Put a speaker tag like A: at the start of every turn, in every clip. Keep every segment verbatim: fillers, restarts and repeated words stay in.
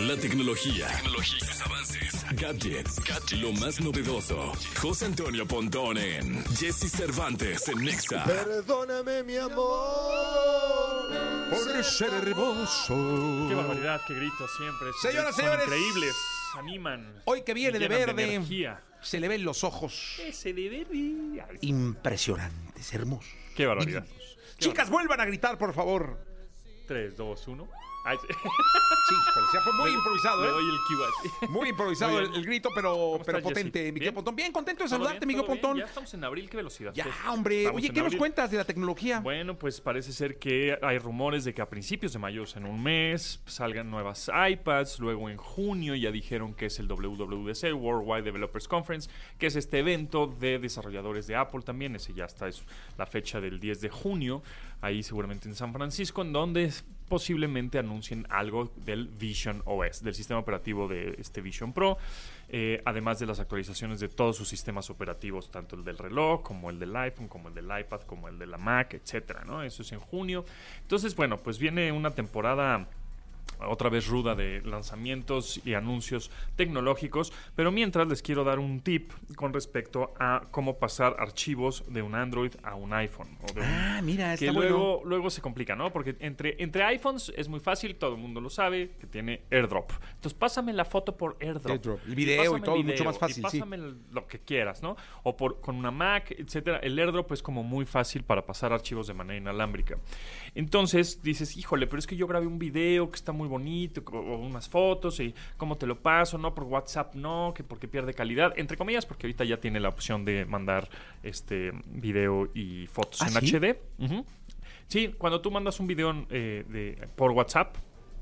A: La tecnología, tecnología, los avances, gadgets, gadgets, lo más novedoso. José Antonio Pontón en Jesse Cervantes en Nexa.
B: Perdóname, mi amor,
C: por ser hermoso.
D: Qué barbaridad, qué gritos siempre.
C: Señoras,
D: Son
C: señores,
D: increíbles, animan.
C: Hoy que viene de
D: llenan
C: verde,
D: energía.
C: se le ven los ojos
D: Ese de verde. Ay,
C: impresionantes, hermosos.
D: Qué barbaridad.
C: divinos.
D: Qué
C: Chicas, vuelvan a gritar, por favor.
D: tres, dos, uno. Ay, sí.
C: Sí, parecía, fue muy
D: Le-
C: improvisado,
D: Le
C: ¿eh?
D: doy el cue así.
C: Muy improvisado
D: Muy
C: el,
D: bien.
C: el grito, pero,
D: ¿Cómo
C: pero
D: estás,
C: potente,
D: Jessy?
C: Miguel
D: ¿Bien?
C: Pontón. Bien, contento de
D: ¿Todo
C: saludarte,
D: bien?
C: Miguel
D: ¿Todo bien?
C: Pontón.
D: Ya estamos en abril, qué velocidad.
C: Ya,
D: Pues,
C: hombre.
D: estamos
C: Oye,
D: en
C: ¿qué nos
D: abril.
C: cuentas de la tecnología?
D: Bueno, pues parece ser que hay rumores de que a principios de mayo, o sea, en un mes, salgan nuevas iPads. Luego en junio ya dijeron que es el W W D C, Worldwide Developers Conference, que es este evento de desarrolladores de Apple también. Ese ya está, es la fecha del diez de junio, ahí seguramente en San Francisco, en donde posiblemente anuncien algo del Vision O S, del sistema operativo de este Vision Pro, eh, además de las actualizaciones de todos sus sistemas operativos, tanto el del reloj, como el del iPhone, como el del iPad, como el de la Mac, etcétera, ¿no? Eso es en junio. Entonces, bueno, pues viene una temporada otra vez ruda de lanzamientos y anuncios tecnológicos, pero mientras les quiero dar un tip con respecto a cómo pasar archivos de un Android a un iPhone. O de un,
C: Ah, mira,
D: que
C: está
D: luego,
C: bueno.
D: luego se complica, ¿no? Porque entre, entre iPhones es muy fácil, todo el mundo lo sabe, que tiene AirDrop. Entonces pásame la foto por AirDrop.
C: AirDrop, el video y
D: pásame
C: todo,
D: video,
C: mucho más fácil,
D: y
C: sí.
D: pásame el- lo que quieras, ¿no? O por, con una Mac, etcétera. El AirDrop es como muy fácil para pasar archivos de manera inalámbrica. Entonces dices, híjole, pero es que yo grabé un video que está muy bonito, o unas fotos, y cómo te lo paso, no, por WhatsApp no, que porque pierde calidad, entre comillas, porque ahorita ya tiene la opción de mandar este video y fotos
C: ¿Ah,
D: en
C: sí?
D: H D. Ujú. Sí, cuando tú mandas un video eh, de, por WhatsApp,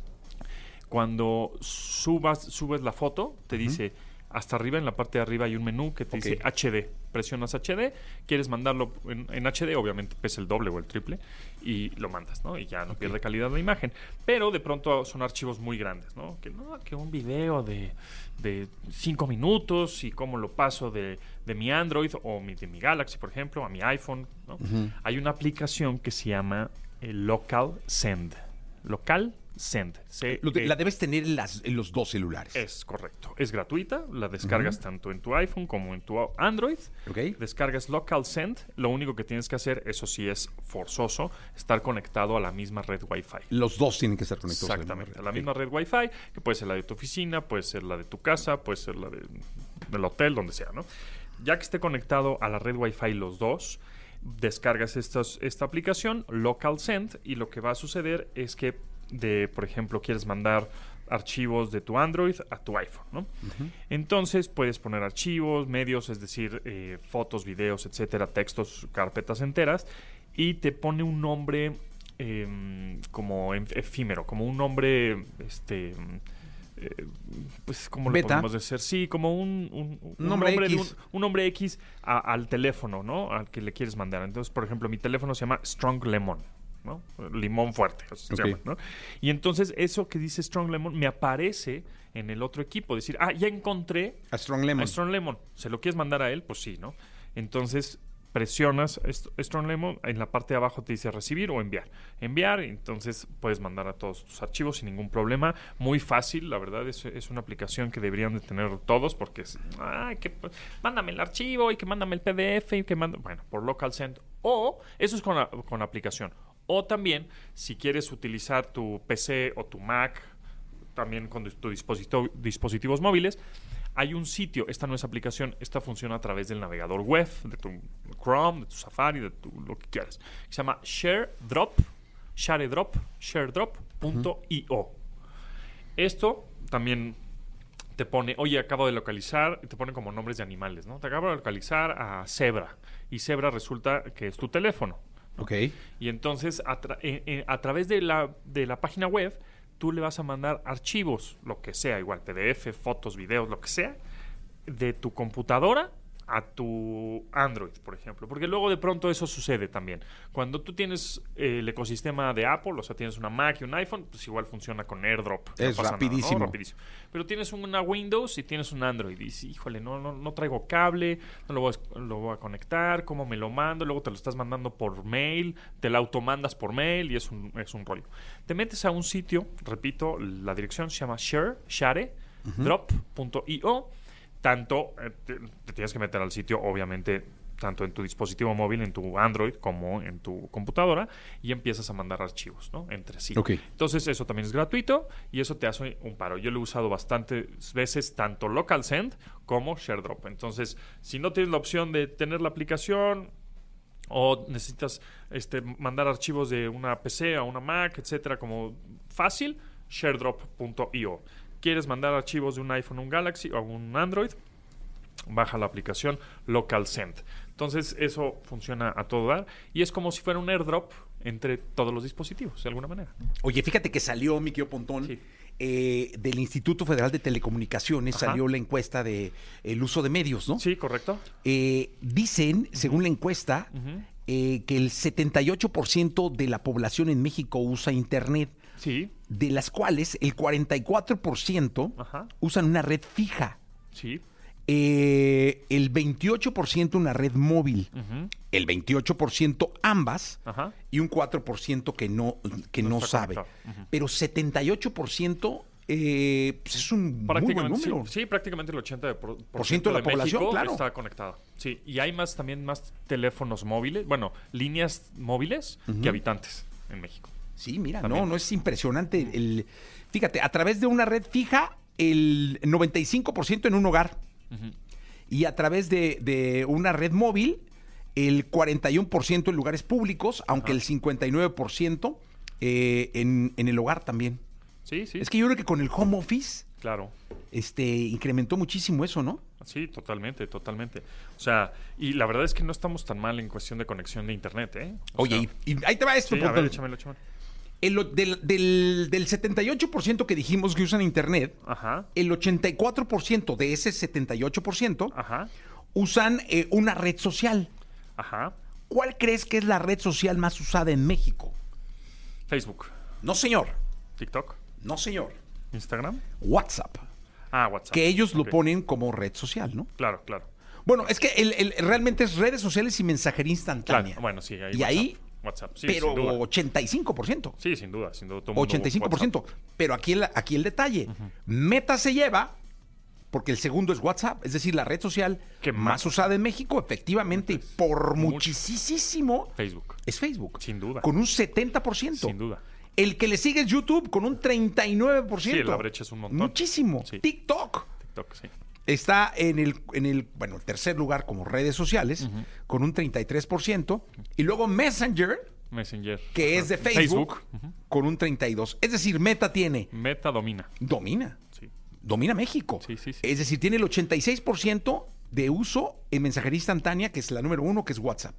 D: cuando subas, subes la foto, te dice, hasta arriba, en la parte de arriba hay un menú que te
C: Ok.
D: dice H D. Presionas H D, quieres mandarlo en, en H D, obviamente pesa el doble o el triple, y lo mandas, ¿no? Y ya no pierde calidad la imagen. Pero de pronto son archivos muy grandes, ¿no? Que no, que un video de, de cinco minutos y cómo lo paso de, de mi Android o mi, de mi Galaxy, por ejemplo, a mi iPhone, ¿no? Hay una aplicación que se llama eh, Local Send. Local Send. C
C: Lo de-
D: E
C: la debes tener en, las, en los dos celulares.
D: es correcto. Es gratuita. La descargas tanto en tu iPhone como en tu Android.
C: ¿Ok?
D: Descargas Local Send. Lo único que tienes que hacer, eso sí es forzoso, estar conectado a la misma red Wi-Fi.
C: Los dos tienen que estar conectados. a la misma
D: Exactamente.
C: red.
D: A la
C: Ok.
D: misma red Wi-Fi, que puede ser la de tu oficina, puede ser la de tu casa, puede ser la de, del hotel, donde sea, ¿no? Ya que esté conectado a la red Wi-Fi los dos, descargas estos, esta aplicación, Local Send, y lo que va a suceder es que, de, por ejemplo, quieres mandar archivos de tu Android a tu iPhone, ¿no? Entonces puedes poner archivos, medios, es decir, eh, fotos, videos, etcétera, textos, carpetas enteras, y te pone un nombre eh, como en- efímero, como un nombre, este, eh, pues, ¿cómo le
C: Beta.
D: podemos decir? Sí, como un, un- un
C: Un nombre
D: nombre de
C: X.
D: un, un nombre X a- al teléfono, ¿no? Al que le quieres mandar. Entonces, por ejemplo, mi teléfono se llama Strong Lemon, ¿no? Limón fuerte, así se
C: Ok.
D: llama, ¿no? Y entonces eso que dice Strong Lemon me aparece en el otro equipo. Decir, ah, ya encontré
C: A Strong Lemon.
D: a Strong Lemon. ¿Se lo quieres mandar a él? Pues sí, ¿no? Entonces presionas est- Strong Lemon, en la parte de abajo te dice recibir o enviar. Enviar, y entonces puedes mandar a todos tus archivos sin ningún problema. Muy fácil, la verdad, es, es una aplicación que deberían de tener todos, porque es, ay, que pues, mándame el archivo y que mándame el P D F y que manda, bueno, por Local Send. O, eso es con la, con la aplicación. O también, si quieres utilizar tu P C o tu Mac, también con tus dispositivo, dispositivos móviles, hay un sitio, esta no es aplicación, esta funciona a través del navegador web, de tu Chrome, de tu Safari, de tu, lo que quieras. Se llama ShareDrop, ShareDrop, ShareDrop punto i o. Esto también te pone, oye, acabo de localizar, y te pone como nombres de animales, ¿no? Te acabo de localizar a Zebra, y Zebra resulta que es tu teléfono.
C: Ok.
D: Y entonces, a, tra- eh, eh, a través de la, de la página web, tú le vas a mandar archivos, lo que sea, igual P D F, fotos, videos, lo que sea, de tu computadora a tu Android, por ejemplo. Porque luego de pronto eso sucede también. Cuando tú tienes eh, el ecosistema de Apple, o sea, tienes una Mac y un iPhone, pues igual funciona con AirDrop. No
C: Es
D: pasa
C: rapidísimo.
D: Nada, ¿no? Rapidísimo. Pero tienes una Windows y tienes un Android. Y dices, híjole, no, no, no traigo cable, no lo voy, a, lo voy a conectar, ¿cómo me lo mando? Luego te lo estás mandando por mail, te lo automandas por mail y es un, es un rollo. Te metes a un sitio, repito, la dirección se llama share, share, uh-huh. drop punto io. Tanto, eh, te, te tienes que meter al sitio, obviamente, tanto en tu dispositivo móvil, en tu Android, como en tu computadora, y empiezas a mandar archivos, ¿no? Entre sí.
C: Okay.
D: Entonces, eso también es gratuito y eso te hace un paro. Yo lo he usado bastantes veces, tanto Local Send como ShareDrop. Entonces, si no tienes la opción de tener la aplicación o necesitas este, mandar archivos de una P C a una Mac, etcétera, como fácil, sharedrop punto io. Quieres mandar archivos de un iPhone a un Galaxy o a un Android, baja la aplicación Local Send. Entonces, eso funciona a todo dar y es como si fuera un AirDrop entre todos los dispositivos, de alguna manera.
C: Oye, fíjate que salió, mi querido Pontón,
D: Sí.
C: eh, del Instituto Federal de Telecomunicaciones,
D: Ajá.
C: salió la encuesta de el uso de medios, ¿no?
D: Sí, correcto.
C: Eh, dicen, según la encuesta,
D: Ujú.
C: eh, que el setenta y ocho por ciento de la población en México usa Internet,
D: Sí,
C: de las cuales el cuarenta y cuatro por ciento
D: Ajá.
C: usan una red fija,
D: sí.
C: eh, el veintiocho por ciento una red móvil,
D: Ujú.
C: el veintiocho por ciento ambas
D: Ajá.
C: y un cuatro por ciento que no, que
D: No
C: no,
D: está
C: sabe.
D: conectado. Ujú.
C: Pero setenta y ocho por ciento eh, pues es un muy buen
D: Prácticamente, sí,
C: número.
D: sí, prácticamente el ochenta por,
C: Por ciento de la población,
D: México
C: claro.
D: está conectada. Sí, y hay más también más teléfonos móviles, bueno, líneas móviles
C: Ujú.
D: que habitantes en México.
C: Sí, mira,
D: También.
C: no, no es impresionante. El, fíjate, a través de una red fija, el noventa y cinco por ciento en un hogar.
D: Ujú.
C: Y a través de, de una red móvil, el cuarenta y uno por ciento en lugares públicos, aunque
D: Ajá.
C: el cincuenta y nueve por ciento eh, en, en el hogar también.
D: Sí, sí.
C: Es que yo creo que con el home office
D: Claro.
C: este, incrementó muchísimo eso, ¿no?
D: Sí, totalmente, totalmente. O sea, y la verdad es que no estamos tan mal en cuestión de conexión de internet, ¿eh? O
C: Oye,
D: sea,
C: y, y ahí te va esto.
D: sí, a
C: Pontón.
D: ver, échamelo, échamelo.
C: El o- del, del, del setenta y ocho por ciento que dijimos que usan internet,
D: Ajá,
C: el ochenta y cuatro por ciento de ese setenta y ocho por ciento
D: ajá,
C: usan eh, una red social.
D: ajá.
C: ¿Cuál crees que es la red social más usada en México?
D: Facebook,
C: No, señor.
D: TikTok,
C: No, señor.
D: Instagram.
C: WhatsApp.
D: Ah, WhatsApp.
C: Que ellos lo
D: Ok.
C: ponen como red social, ¿no?
D: Claro, claro.
C: Bueno, es que el, el- realmente es redes sociales y mensajería instantánea.
D: Claro, bueno, sí, ahí
C: Y ahí,
D: WhatsApp, sí,
C: pero
D: sin duda.
C: ochenta y cinco por ciento.
D: Sí, sin duda, sin duda. Todo el mundo
C: ochenta y cinco por ciento.
D: WhatsApp.
C: Pero aquí el, aquí el detalle. Meta se lleva, porque el segundo es WhatsApp, es decir, la red social
D: ¿Qué
C: más
D: más?
C: usada en México, efectivamente, y por
D: Mucho.
C: muchísimo,
D: Facebook,
C: es Facebook.
D: Sin duda.
C: Con un setenta por ciento.
D: sin duda.
C: El que le sigue es YouTube con un treinta y nueve por ciento.
D: Sí, la brecha es un montón.
C: Muchísimo.
D: Sí.
C: TikTok
D: TikTok, sí.
C: está en el, en el, bueno, tercer lugar como redes sociales, con un treinta y tres por ciento. Y luego Messenger,
D: Messenger.
C: que es de
D: Ajá.
C: Facebook,
D: Ujú.
C: con un treinta y dos. Es decir, Meta tiene,
D: Meta domina.
C: domina,
D: Sí.
C: domina México.
D: Sí, sí, sí.
C: Es decir, tiene el ochenta y seis por ciento de uso en mensajería instantánea, que es la número uno, que es WhatsApp.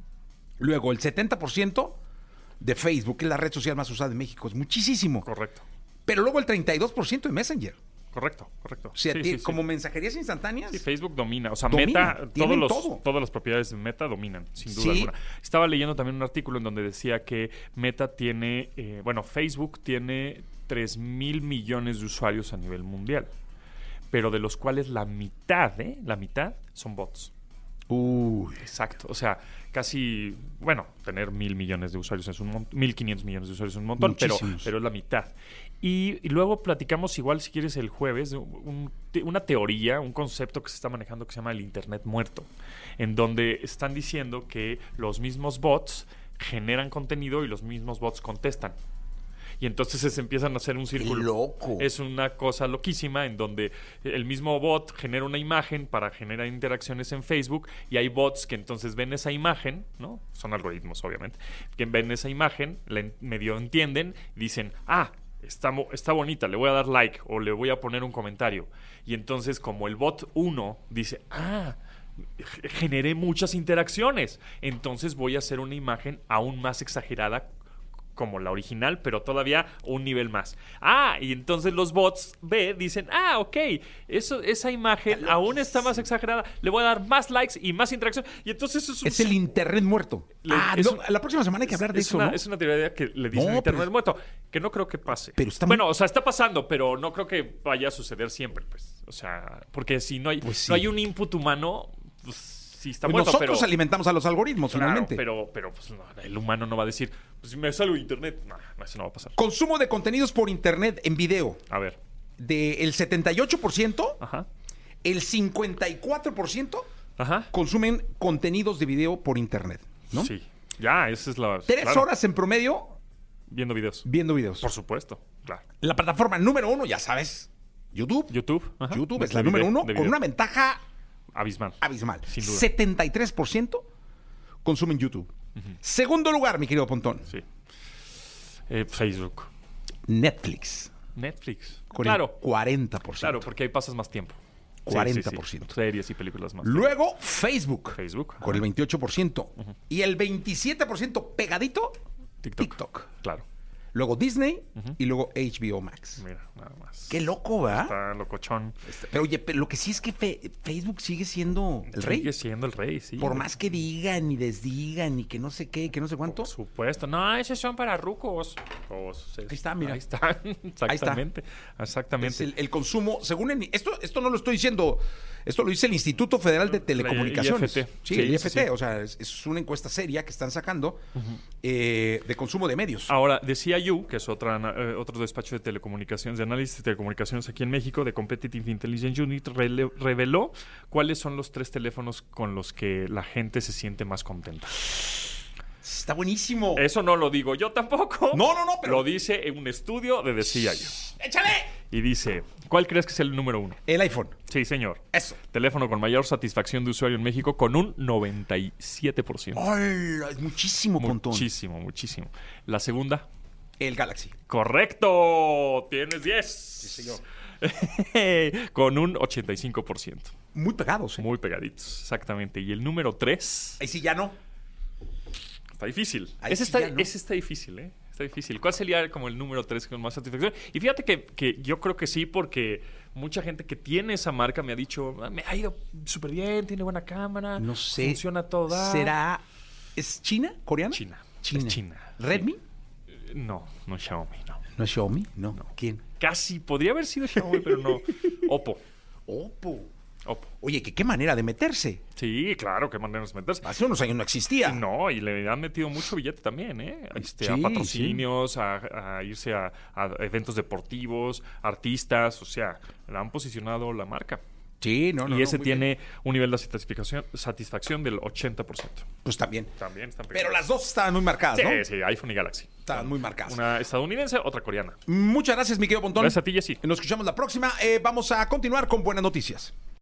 C: Luego, el setenta por ciento de Facebook, que es la red social más usada en México. Es muchísimo.
D: Correcto.
C: Pero luego el treinta y dos por ciento de Messenger.
D: Correcto, correcto.
C: O sea,
D: Sí,
C: tiene-
D: sí, sí.
C: como mensajerías instantáneas.
D: Sí, Facebook domina. O sea,
C: Domina,
D: Meta,
C: tienen
D: todos los,
C: todo.
D: todas las propiedades de Meta dominan, sin duda
C: Sí.
D: alguna. Estaba leyendo también un artículo en donde decía que Meta tiene, eh, bueno, Facebook tiene tres mil millones de usuarios a nivel mundial, pero de los cuales la mitad, ¿eh? La mitad son bots.
C: Uy.
D: Exacto. O sea, casi, bueno, tener mil millones de usuarios es un montón, mil quinientos millones de usuarios es un montón, pero,
C: Muchísimos.
D: pero es la mitad. Y, y luego platicamos igual, si quieres, el jueves, de un- te- una teoría, un concepto que se está manejando que se llama el Internet muerto, en donde están diciendo que los mismos bots generan contenido y los mismos bots contestan. Y entonces se empiezan a hacer un círculo.
C: loco.
D: Es una cosa loquísima en donde el mismo bot genera una imagen para generar interacciones en Facebook y hay bots que entonces ven esa imagen, ¿no? Son algoritmos, obviamente, que ven esa imagen, la en- medio entienden, dicen, ah, está, mo- está bonita, le voy a dar like o le voy a poner un comentario. Y entonces como el bot uno dice, ah, g- generé muchas interacciones, entonces voy a hacer una imagen aún más exagerada como la original, pero todavía un nivel más. Ah, y entonces los bots B dicen, ah, ok, eso, esa imagen aún está más exagerada, le voy a dar más likes y más interacción, y entonces eso es, un-
C: Es el internet muerto.
D: Le-
C: ah,
D: es
C: no,
D: un-
C: la próxima semana hay que hablar de
D: es
C: eso,
D: una,
C: ¿no?
D: es una teoría que le dicen
C: No,
D: internet
C: pero-
D: muerto, que no creo que pase.
C: Pero está
D: bueno,
C: muy-
D: o sea, está pasando, pero no creo que vaya a suceder siempre, pues. O sea, porque si no hay,
C: Pues sí.
D: no hay un input humano, pues sí está
C: Pues
D: muerto,
C: nosotros
D: pero...
C: alimentamos a los algoritmos,
D: Claro,
C: finalmente.
D: pero, pero pues, no, el humano no va a decir, pues si me salgo de internet, no, no, eso no va a pasar.
C: Consumo de contenidos por internet en video.
D: A ver,
C: Del setenta y ocho por ciento,
D: ajá,
C: el cincuenta y cuatro por ciento
D: ajá,
C: consumen contenidos de video por internet, ¿no?
D: sí, ya, esa es la...
C: Tres
D: claro,
C: horas en promedio
D: viendo videos.
C: viendo videos.
D: Por supuesto, claro.
C: La plataforma número uno, ya sabes, YouTube.
D: YouTube, ajá,
C: YouTube
D: de-
C: es la
D: de
C: número
D: video-
C: uno
D: de
C: con
D: video.
C: una ventaja
D: Abismal.
C: abismal.
D: Sin duda.
C: setenta y tres por ciento consumen YouTube. Segundo lugar, mi querido Pontón,
D: Sí. Eh, Facebook.
C: Netflix,
D: Netflix.
C: con
D: Claro,
C: el cuarenta por ciento.
D: claro, porque ahí pasas más tiempo. Sí,
C: cuarenta
D: sí,
C: por
D: sí.
C: ciento.
D: Series y películas más.
C: Luego, Facebook,
D: Facebook.
C: con el veintiocho por ciento. Y el veintisiete por ciento pegadito,
D: TikTok.
C: TikTok.
D: Claro.
C: Luego Disney y luego H B O Max.
D: Mira, nada más.
C: Qué loco, ¿verdad?
D: Está locochón.
C: Pero oye, pero lo que sí es que Fe- Facebook sigue siendo el rey.
D: Sigue siendo el rey, sí.
C: Por más que digan y desdigan y que no sé qué, que no sé cuánto.
D: Por supuesto. No, esos son para rucos. Pues, es-
C: Ahí está, mira.
D: Ahí está. Exactamente. Exactamente.
C: Es el, el consumo, según el- esto, esto no lo estoy diciendo, esto lo dice el Instituto Federal de Telecomunicaciones.
D: I F T.
C: Sí,
D: Sí,
C: el I F T,
D: sí, sí.
C: o sea, es, es una encuesta seria que están sacando eh, de consumo de medios.
D: Ahora, decía You, que es otra, eh, otro despacho de telecomunicaciones, de análisis de telecomunicaciones aquí en México, de Competitive Intelligence Unit, rele- reveló cuáles son los tres teléfonos con los que la gente se siente más contenta.
C: Está buenísimo.
D: Eso no lo digo yo tampoco.
C: No, no, no, pero-
D: Lo dice en un estudio de decía yo.
C: ¡Échale!
D: Y dice, ¿cuál crees que es el número uno?
C: El iPhone.
D: Sí, señor.
C: Eso.
D: Teléfono con mayor satisfacción de usuario en México con un noventa y siete por ciento.
C: ¡Hola! Es muchísimo, Pontón.
D: Muchísimo, muchísimo. La segunda,
C: El Galaxy.
D: correcto. Tienes diez.
C: Sí, señor.
D: Con un ochenta y cinco por ciento.
C: Muy pegados, ¿eh?
D: Muy pegaditos, exactamente. Y el número tres,
C: Ahí sí ya no.
D: está difícil.
C: Ahí
D: Ese,
C: sí
D: está,
C: ya no.
D: ese está difícil, ¿eh? Está difícil. ¿Cuál sería como el número tres con más satisfacción? Y fíjate que, que yo creo que sí, porque mucha gente que tiene esa marca me ha dicho, "Ah, me ha ido súper bien, tiene buena cámara,
C: No sé.
D: funciona toda.
C: ¿Será. ¿Es China? ¿Coreana?
D: China.
C: China.
D: Es China.
C: ¿Redmi?
D: Eh, No, no Xiaomi, no.
C: ¿No es Xiaomi? No. ¿Quién?
D: Casi podría haber sido Xiaomi, pero no. Oppo.
C: Oppo.
D: Oppo.
C: Oye, que qué manera de meterse.
D: Sí, claro, qué manera de meterse.
C: Hace unos años no existía.
D: No, y le han metido mucho billete también, ¿eh? Este, a
C: Sí,
D: patrocinios, a, a irse a, a eventos deportivos, artistas, o sea, le han posicionado la marca.
C: Sí, no, no.
D: y
C: no,
D: ese
C: muy
D: tiene
C: bien.
D: un nivel de satisfacción, satisfacción del ochenta por ciento.
C: Pues también.
D: También están
C: Pero las dos estaban muy marcadas,
D: Sí,
C: ¿no?
D: sí, iPhone y Galaxy.
C: Estaban muy marcadas.
D: Una estadounidense, otra coreana.
C: Muchas gracias, mi querido Pontón.
D: Gracias a ti, Jessy.
C: Nos escuchamos la próxima. Eh, vamos a continuar con buenas noticias.